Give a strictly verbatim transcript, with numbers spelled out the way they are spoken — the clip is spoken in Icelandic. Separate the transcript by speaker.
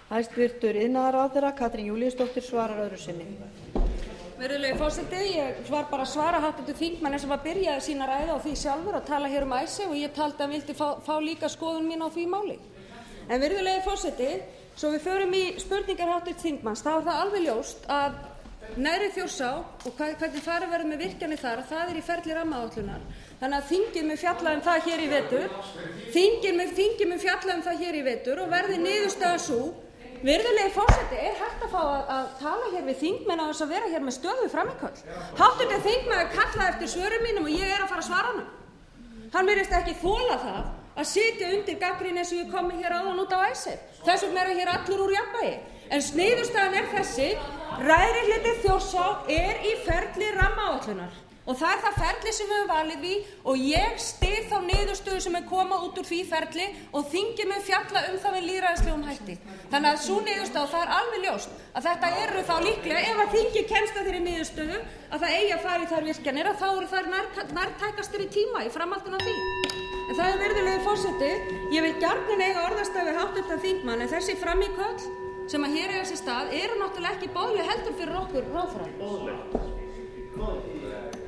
Speaker 1: Hæstvirtur iðnaðarráðherra Katrín Júlíusdóttir svarar öðru sinni.
Speaker 2: Virðulegi forseti, ég var bara að svara háttvirtum þingmanni sem að byrjaði sína ræðu á því sjálfur að tala hér um Icesave og ég taldi að hann vildi fá, fá líka skoðun mín á því máli. En virðulegi forseti, svo við förum í spurningar háttvirts þingmanns, þá er það alveg ljóst að Neðri Þjórsá og hvernig farið verður með virkjanir þar, að það er í ferli rammaáætlunar. Þannig að þingið mun fjalla um það hér í vetur, þingið mun, þingið mun fjalla um það hér í vetur og verði niðurstaða sú. Virðulegi forseti, er hægt að fá að, að tala hér við þingmenn á þess að vera hér með stöðu frammíköll? Háttvirtur þingmaður kallaði eftir svörum mínum og ég er að fara að svara honum. Hann virðist ekki þola það að sitja undir gagnrýni eins og ég komi hér áðan út á Icesave. Þess vegna er hér allur úr jafnvægi. En niðurstaðan er þessi, ræðri hluti Þjórsá er í ferli rammaáætlunar. Og það er það ferli sem við höfum valið í og ég styð þá niðurstöðu sem er koma út úr því ferli og þingið mun fjalla um það með lýðræðislegum hætti. Þannig að sú niðurstaða, það er alveg ljóst að þetta eru þá líklega, ef að þingið kemst að þeirri niðurstöðu að það eigi að fara í þær virkjanir, að þá eru þær nær, nærtækastir í tíma í framhaldinu af því. En það er virðulegi forseti, ég vil gjarnan eiga orðastað við háttvirtan þingmann, en þessi frammíköll sem að hér eiga sér stað eru náttúrulega ekki boðleg heldur fyrir okkur ráðherra.